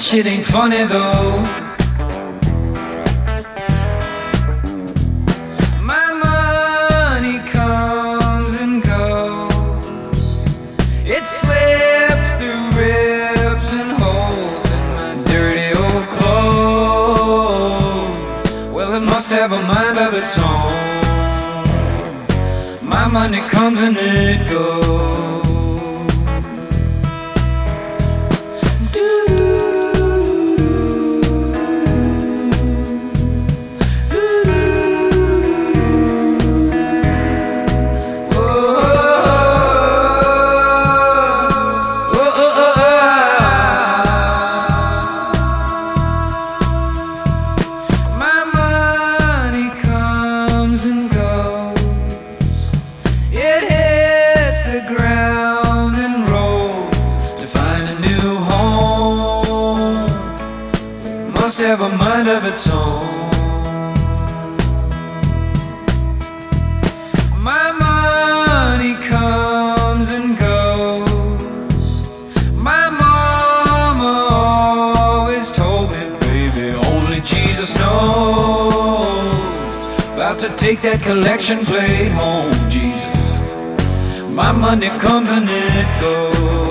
shit ain't funny though. My money comes and goes. It slips through ribs and holes in my dirty old clothes. Well, it must have a mind of its own. My money comes and it goes. Must have a mind of its own. My money comes and goes. My mama always told me, baby, only Jesus knows. About to take that collection plate home, Jesus. My money comes and it goes.